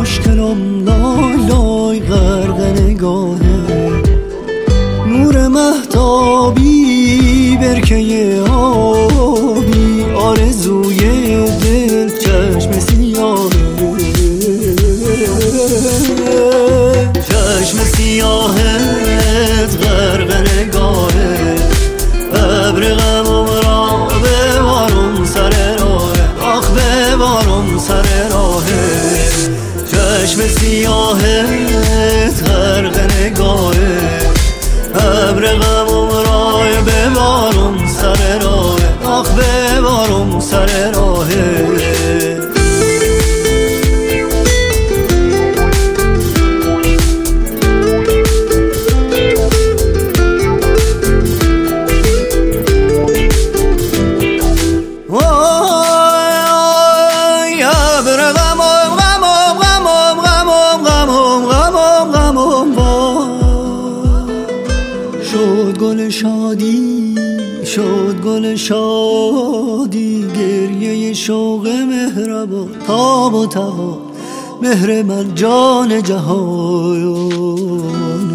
خوشگلم لای لای غرق نگاهه، نور مهتابی برکه آبی، آرزوی دل چشم سیاهه، چشم سیاهت غرق نگاهه، ابر غمم را ببارم سر راهه، آخ ببارم سر راهه، چشم سیاهت غرق نگاهه، ابر غمم را ببارم سر راهه، آخ ببارم سر راهه. شد گل شادی، شد گل شادی، گریه شوق مهربان، تاب و تاب مهر من جان جهان،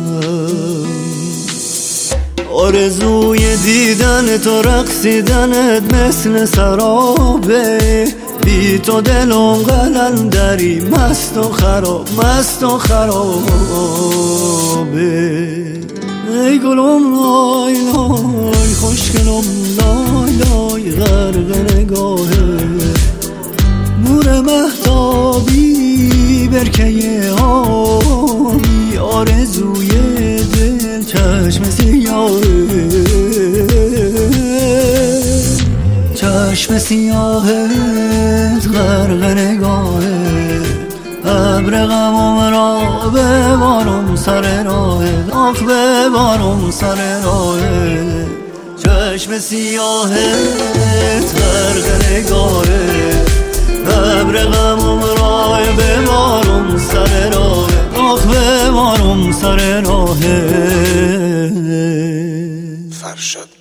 آرزوی دیدن تو رقصیدنت مثل سرابه، بی تو دلم قلندری مست و خراب، مست و خرابه. ای گلم لای لای خوشگلم لای لای غرق نگاهه، نور مهتابی برکه آبی، آرزوی دل چشم سیاهه، چشم سیاهت غرق نگاهه، ابر غمم را ببارم سر راهه، آخ ببارم سر راهه، چشم سیاهت غرق نگاهه، ابر غمم را ببارم سر راهه، آخ ببارم سر راهه. فرشاد